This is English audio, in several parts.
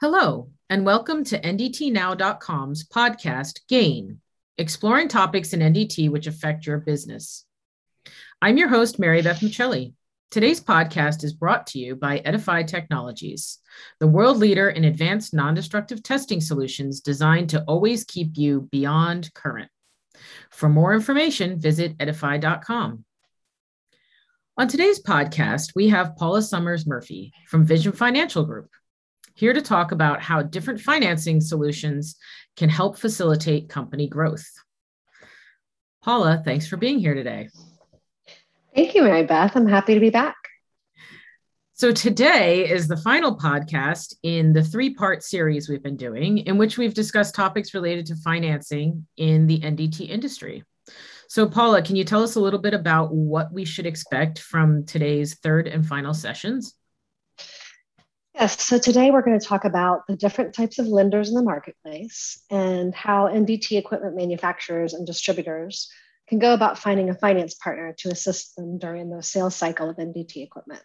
Hello, and welcome to NDTNow.com's podcast, Gain, exploring topics in NDT which affect your business. I'm your host, Mary Beth Michelli. Today's podcast is brought to you by Edify Technologies, the world leader in advanced non-destructive testing solutions designed to always keep you beyond current. For more information, visit edify.com. On today's podcast, we have Paula Summers Murphy from Vision Financial Group, here to talk about how different financing solutions can help facilitate company growth. Paula, thanks for being here today. Thank you, Mary Beth. I'm happy to be back. So today is the final podcast in the three-part series we've been doing, in which we've discussed topics related to financing in the NDT industry. So Paula, can you tell us a little bit about what we should expect from today's third and final sessions? Yes, so today we're going to talk about the different types of lenders in the marketplace and how NDT equipment manufacturers and distributors can go about finding a finance partner to assist them during the sales cycle of NDT equipment.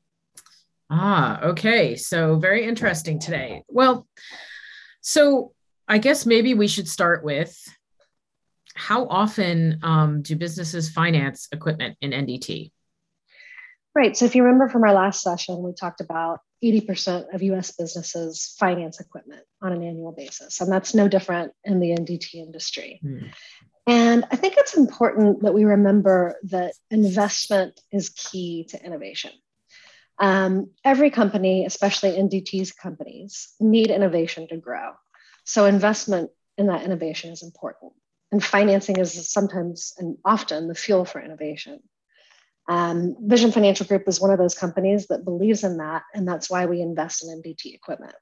Okay. So very interesting today. Well, so I guess maybe we should start with how often do businesses finance equipment in NDT? Right. So if you remember from our last session, we talked about 80% of US businesses finance equipment on an annual basis. And that's no different in the NDT industry. And I think it's important that we remember that investment is key to innovation. Every company, especially NDT's companies, need innovation to grow. So investment in that innovation is important. And financing is sometimes and often the fuel for innovation. Vision Financial Group is one of those companies that believes in that, and that's why we invest in NDT equipment.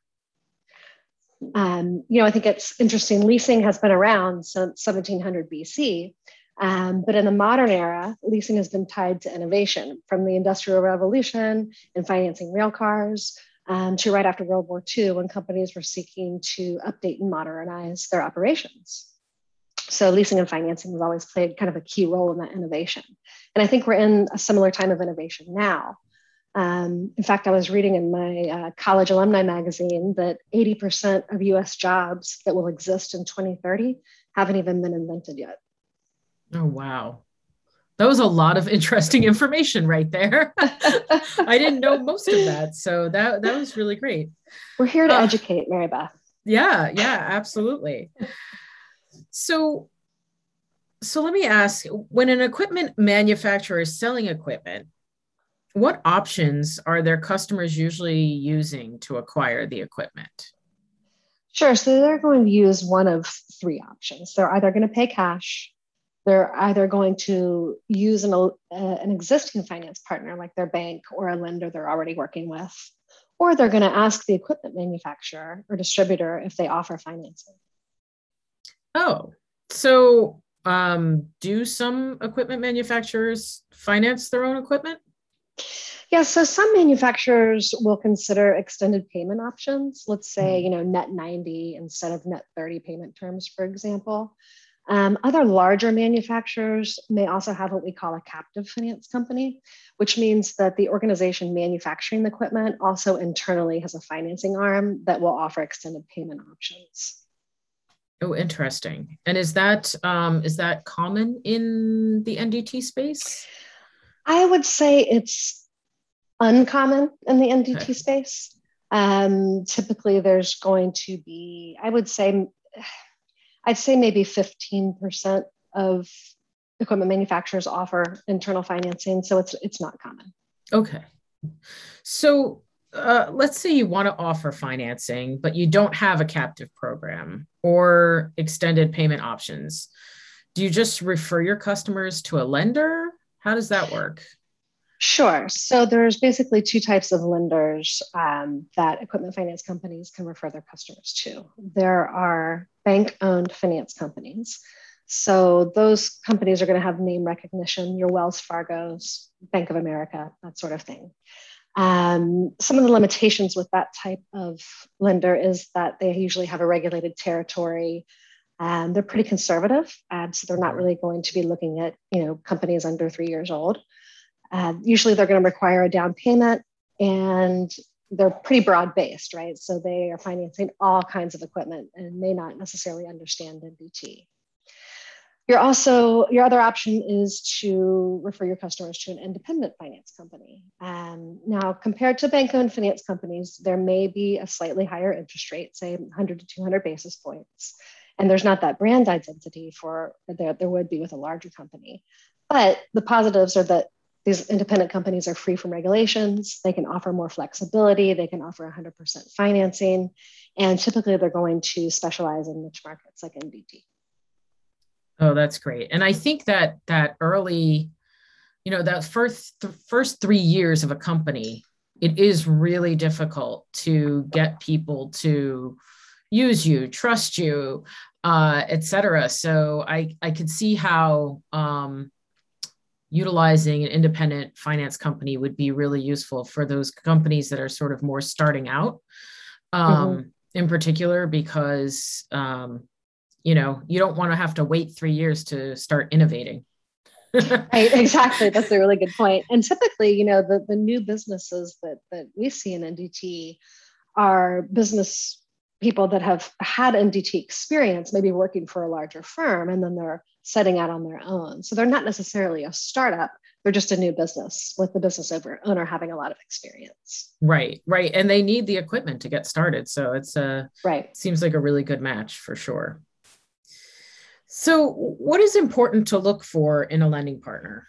I think it's interesting, leasing has been around since 1700 BC, but in the modern era, leasing has been tied to innovation, from the Industrial Revolution and financing rail cars to right after World War II, when companies were seeking to update and modernize their operations. So leasing and financing has always played kind of a key role in that innovation. And I think we're in a similar time of innovation now. In fact, I was reading in my college alumni magazine that 80% of US jobs that will exist in 2030 haven't even been invented yet. Oh, wow. That was a lot of interesting information right there. I didn't know most of that. So that was really great. We're here to educate, Mary Beth. Yeah, absolutely. So let me ask, when an equipment manufacturer is selling equipment, what options are their customers usually using to acquire the equipment? Sure. So they're going to use one of three options. They're either going to pay cash, they're either going to use an existing finance partner like their bank or a lender they're already working with, or they're going to ask the equipment manufacturer or distributor if they offer financing. Oh, so do some equipment manufacturers finance their own equipment? Yeah, so some manufacturers will consider extended payment options. Let's say, net 90 instead of net 30 payment terms, for example. Other larger manufacturers may also have what we call a captive finance company, which means that the organization manufacturing the equipment also internally has a financing arm that will offer extended payment options. Oh, interesting. And is that common in the NDT space? I would say it's uncommon in the NDT space. Typically, there's going to be, I'd say maybe 15% of equipment manufacturers offer internal financing, so it's not common. Okay. So let's say you want to offer financing, but you don't have a captive program or extended payment options. Do you just refer your customers to a lender? How does that work? Sure. So there's basically two types of lenders that equipment finance companies can refer their customers to. There are bank-owned finance companies. So those companies are going to have name recognition, your Wells Fargo's, Bank of America, that sort of thing. Some of the limitations with that type of lender is that they usually have a regulated territory. They're pretty conservative, so they're not really going to be looking at companies under 3 years old. Usually they're going to require a down payment, and they're pretty broad based, right? So they are financing all kinds of equipment and may not necessarily understand NDT. Your other option is to refer your customers to an independent finance company. Now, compared to bank-owned finance companies, there may be a slightly higher interest rate, say 100 to 200 basis points. And there's not that brand identity there would be with a larger company. But the positives are that these independent companies are free from regulations. They can offer more flexibility. They can offer 100% financing. And typically they're going to specialize in niche markets like NDT. Oh, that's great. And I think that early, that first 3 years of a company, it is really difficult to get people to use you, trust you, et cetera. So I could see how utilizing an independent finance company would be really useful for those companies that are sort of more starting out, in particular, because you don't want to have to wait 3 years to start innovating. Right, exactly. That's a really good point. And typically, the new businesses that we see in NDT are business people that have had NDT experience, maybe working for a larger firm, and then they're setting out on their own. So they're not necessarily a startup. They're just a new business with the business owner having a lot of experience. Right. And they need the equipment to get started. So it's seems like a really good match for sure. So what is important to look for in a lending partner?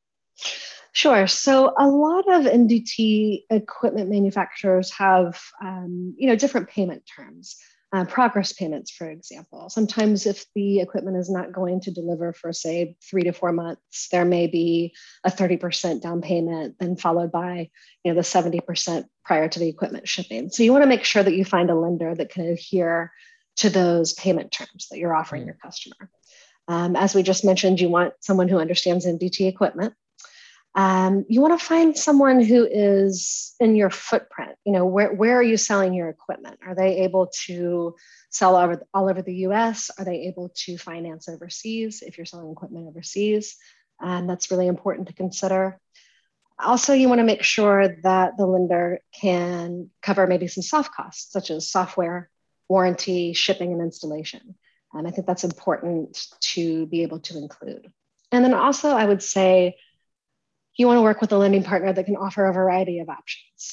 Sure. So a lot of NDT equipment manufacturers have, different payment terms, progress payments, for example. Sometimes if the equipment is not going to deliver for, say, 3 to 4 months, there may be a 30% down payment, then followed by, the 70% prior to the equipment shipping. So you want to make sure that you find a lender that can adhere to those payment terms that you're offering your customer. As we just mentioned, you want someone who understands NDT equipment. You want to find someone who is in your footprint. Where are you selling your equipment? Are they able to sell all over the US? Are they able to finance overseas if you're selling equipment overseas? That's really important to consider. Also, you want to make sure that the lender can cover maybe some soft costs, such as software, warranty, shipping, and installation. I think that's important to be able to include. And then also, I would say, you want to work with a lending partner that can offer a variety of options.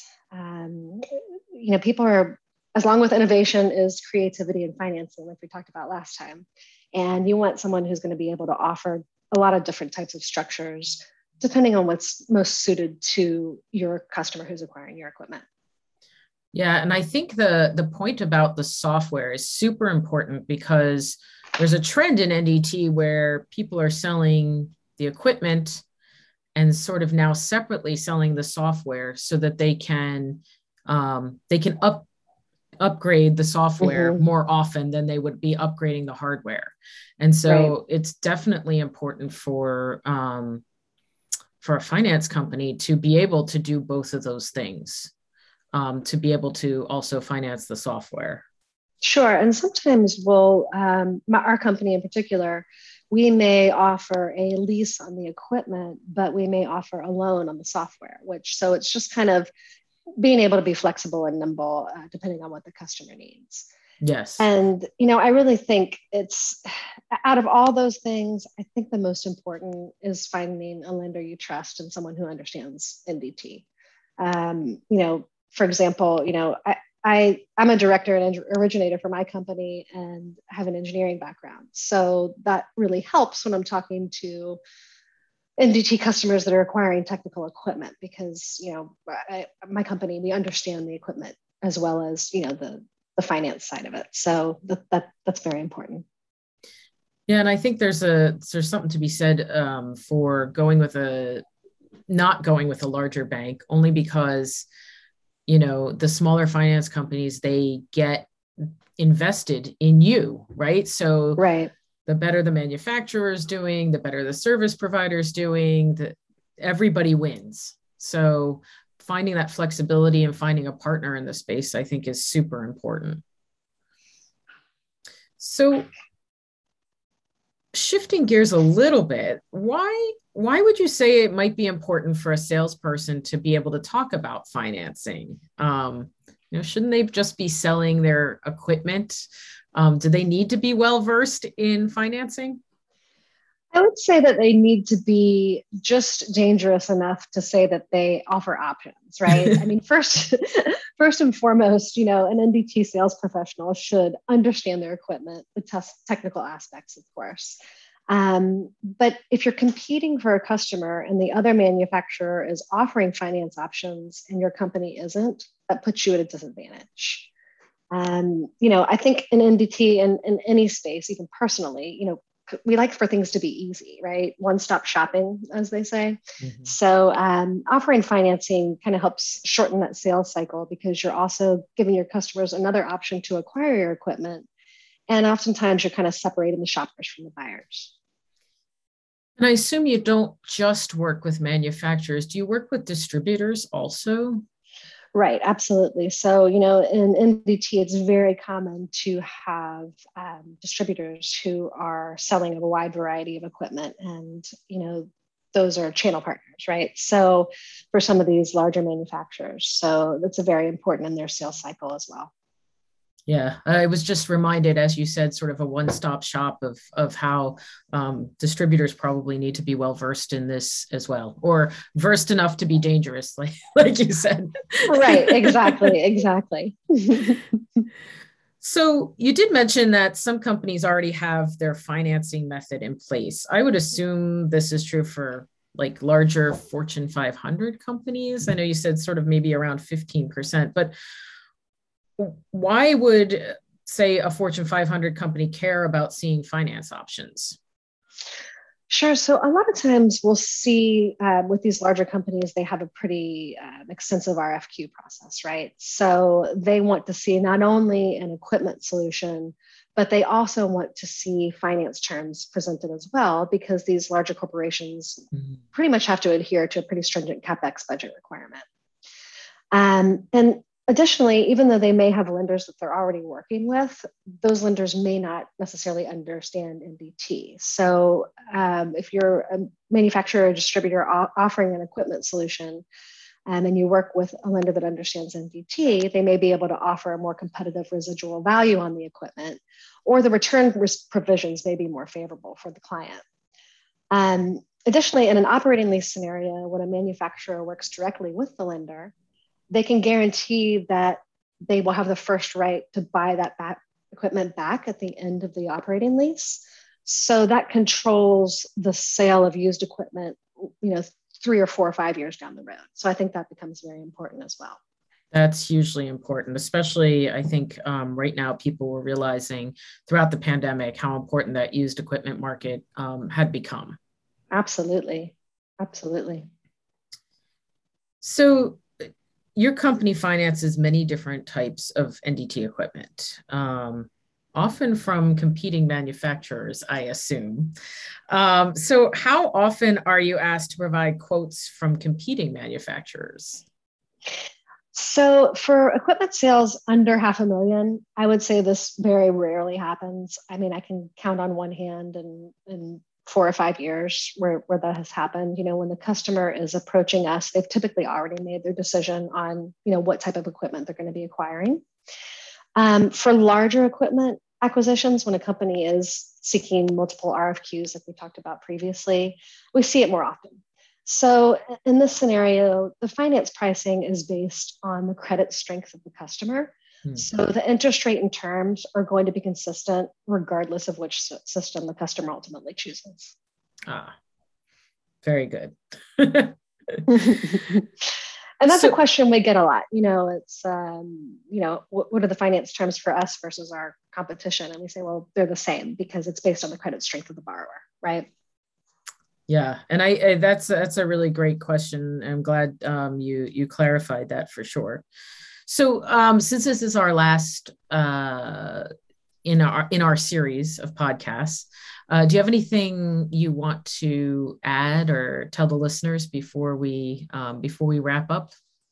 People are, as long with innovation is creativity and financing, like we talked about last time. And you want someone who's going to be able to offer a lot of different types of structures, depending on what's most suited to your customer who's acquiring your equipment. Yeah, and I think the point about the software is super important because there's a trend in NDT where people are selling the equipment and sort of now separately selling the software so that they can upgrade the software more often than they would be upgrading the hardware. And so it's definitely important for a finance company to be able to do both of those things, to be able to also finance the software. Sure. And sometimes our company in particular, we may offer a lease on the equipment, but we may offer a loan on the software, so it's just kind of being able to be flexible and nimble depending on what the customer needs. Yes. And, I really think it's, out of all those things, I think the most important is finding a lender you trust and someone who understands NDT. For example, I'm a director and originator for my company and have an engineering background. So that really helps when I'm talking to NDT customers that are acquiring technical equipment because, my company, we understand the equipment as well as, the finance side of it. So that's very important. Yeah. And I think there's something to be said for not going with a larger bank, only because the smaller finance companies, they get invested in you, right? So the better the manufacturer is doing, the better the service provider is doing, everybody wins. So finding that flexibility and finding a partner in the space, I think, is super important. So shifting gears a little bit, why would you say it might be important for a salesperson to be able to talk about financing? Shouldn't they just be selling their equipment? Do they need to be well versed in financing? I would say that they need to be just dangerous enough to say that they offer options, right? I mean, first and foremost, an NDT sales professional should understand their equipment, the technical aspects, of course. But if you're competing for a customer and the other manufacturer is offering finance options and your company isn't, that puts you at a disadvantage. I think in NDT and in any space, even personally, we like for things to be easy, right? One-stop shopping, as they say. Mm-hmm. So offering financing kind of helps shorten that sales cycle because you're also giving your customers another option to acquire your equipment. And oftentimes you're kind of separating the shoppers from the buyers. And I assume you don't just work with manufacturers. Do you work with distributors also? Right, absolutely. So, in NDT, it's very common to have distributors who are selling a wide variety of equipment, and those are channel partners, right? So, for some of these larger manufacturers, so that's a very important in their sales cycle as well. Yeah, I was just reminded, as you said, sort of a one-stop shop of how distributors probably need to be well versed in this as well, or versed enough to be dangerous, like you said. Right, exactly. So you did mention that some companies already have their financing method in place. I would assume this is true for like larger Fortune 500 companies. I know you said sort of maybe around 15%, but why would, say, a Fortune 500 company care about seeing finance options? Sure. So a lot of times we'll see with these larger companies, they have a pretty extensive RFQ process, right? So they want to see not only an equipment solution, but they also want to see finance terms presented as well, because these larger corporations pretty much have to adhere to a pretty stringent CapEx budget requirement. And additionally, even though they may have lenders that they're already working with, those lenders may not necessarily understand NDT. So if you're a manufacturer or distributor offering an equipment solution, and you work with a lender that understands NDT, they may be able to offer a more competitive residual value on the equipment, or the return risk provisions may be more favorable for the client. Additionally, in an operating lease scenario, when a manufacturer works directly with the lender, they can guarantee that they will have the first right to buy that equipment back at the end of the operating lease. So that controls the sale of used equipment, 3 or 4 or 5 years down the road. So I think that becomes very important as well. That's hugely important, especially I think right now people were realizing throughout the pandemic how important that used equipment market had become. Absolutely. So your company finances many different types of NDT equipment, often from competing manufacturers, I assume. So how often are you asked to provide quotes from competing manufacturers? So for equipment sales under $500,000, I would say this very rarely happens. I mean, I can count on one hand and 4 or 5 years where that has happened. When the customer is approaching us, they've typically already made their decision on, what type of equipment they're going to be acquiring. For larger equipment acquisitions, when a company is seeking multiple RFQs, like we talked about previously, we see it more often. So in this scenario, the finance pricing is based on the credit strength of the customer. So the interest rate and terms are going to be consistent regardless of which system the customer ultimately chooses. Very good. And that's a question we get a lot. It's, what are the finance terms for us versus our competition? And we say, well, they're the same because it's based on the credit strength of the borrower, right? Yeah, and that's a really great question. I'm glad you clarified that for sure. So since this is our last in our series of podcasts, do you have anything you want to add or tell the listeners before we wrap up?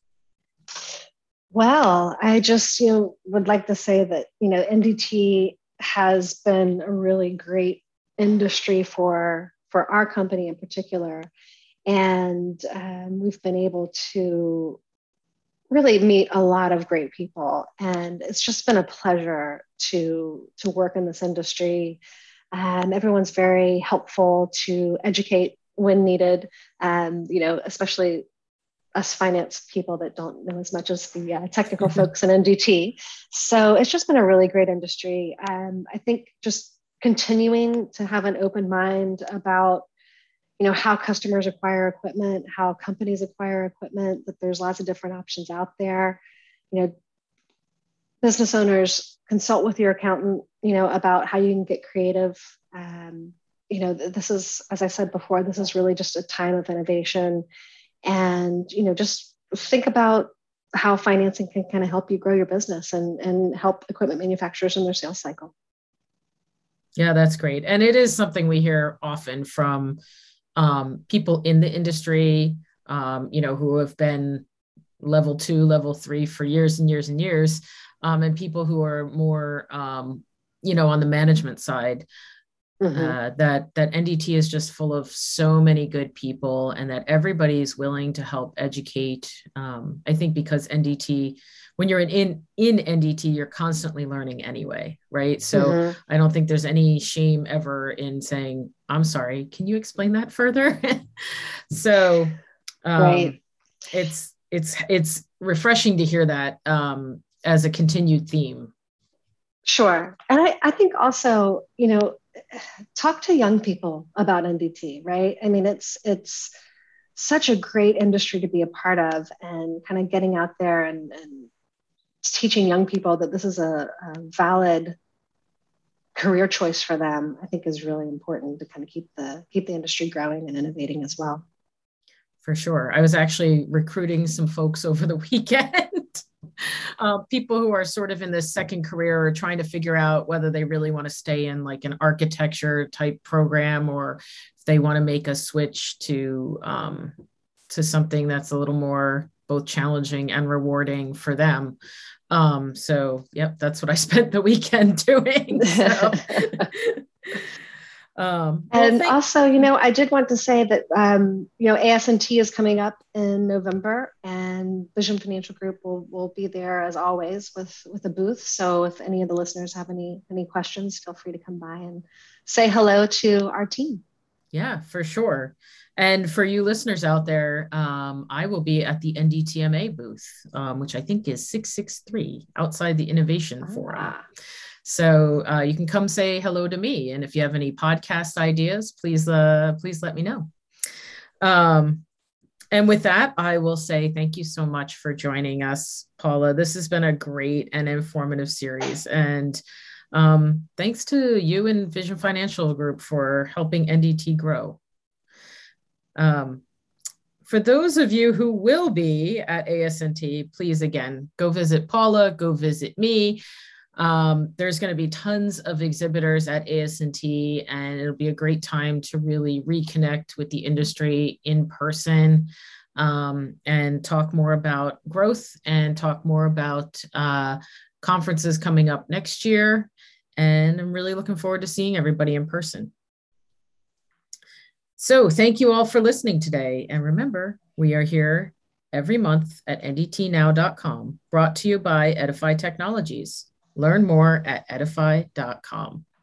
Well, I just would like to say that NDT has been a really great industry for our company in particular. And we've been able to really meet a lot of great people. And it's just been a pleasure to work in this industry. Everyone's very helpful to educate when needed, especially us finance people that don't know as much as the technical folks in NDT. So it's just been a really great industry. I think just continuing to have an open mind about how customers acquire equipment, how companies acquire equipment, that there's lots of different options out there. Business owners, consult with your accountant, about how you can get creative. This is, as I said before, this is really just a time of innovation. And, just think about how financing can kind of help you grow your business and help equipment manufacturers in their sales cycle. Yeah, that's great. And it is something we hear often from people in the industry, who have been level 2, level 3 for years and years and years, and people who are more, on the management side. That NDT is just full of so many good people, and that everybody's willing to help educate. I think because NDT, when you're in NDT, you're constantly learning anyway, right? So I don't think there's any shame ever in saying, I'm sorry, can you explain that further? So right. It's refreshing to hear that as a continued theme. Sure. And I think also, talk to young people about NDT, right? I mean, it's such a great industry to be a part of, and kind of getting out there and teaching young people that this is a valid career choice for them, I think is really important to kind of keep the industry growing and innovating as well. For sure. I was actually recruiting some folks over the weekend. People who are sort of in this second career or trying to figure out whether they really want to stay in like an architecture type program, or if they want to make a switch to something that's a little more both challenging and rewarding for them. So, yep, that's what I spent the weekend doing. So. And also, I did want to say that, ASNT is coming up in November, and Vision Financial Group will be there as always with a booth. So if any of the listeners have any questions, feel free to come by and say hello to our team. Yeah, for sure. And for you listeners out there, I will be at the NDTMA booth, which I think is 663 outside the Innovation Forum. So you can come say hello to me. And if you have any podcast ideas, please let me know. And with that, I will say thank you so much for joining us, Paula. This has been a great and informative series. And thanks to you and Vision Financial Group for helping NDT grow. For those of you who will be at ASNT, please, again, go visit Paula, go visit me. There's going to be tons of exhibitors at ASNT, and it'll be a great time to really reconnect with the industry in person, and talk more about growth and talk more about conferences coming up next year. And I'm really looking forward to seeing everybody in person. So thank you all for listening today. And remember, we are here every month at ndtnow.com, brought to you by Edify Technologies. Learn more at edify.com.